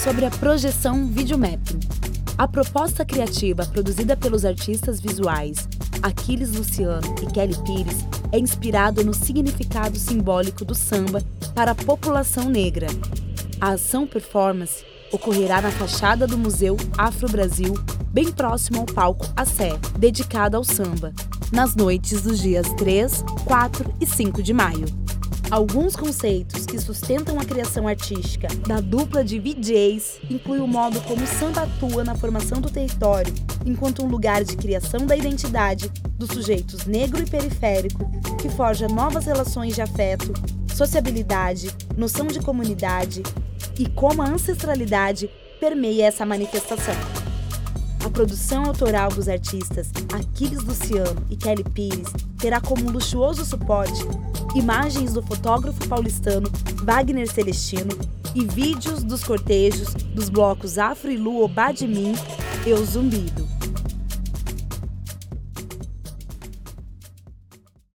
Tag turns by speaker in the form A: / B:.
A: sobre a projeção videomapping. A proposta criativa produzida pelos artistas visuais Aquiles Luciano e Kelly Pires é inspirada no significado simbólico do samba para a população negra. A ação performance ocorrerá na fachada do Museu Afro-Brasil, bem próximo ao palco A Sé, dedicado ao samba, nas noites dos dias 3, 4 e 5 de maio. Alguns conceitos que sustentam a criação artística da dupla de VJs incluem o modo como o samba atua na formação do território, enquanto um lugar de criação da identidade dos sujeitos negro e periférico, que forja novas relações de afeto, sociabilidade, noção de comunidade e como a ancestralidade permeia essa manifestação. A produção autoral dos artistas Aquiles Luciano e Kelly Pires terá como luxuoso suporte imagens do fotógrafo paulistano Wagner Celestino e vídeos dos cortejos dos blocos Afro e Lu Obá de Mim e O Zumbido.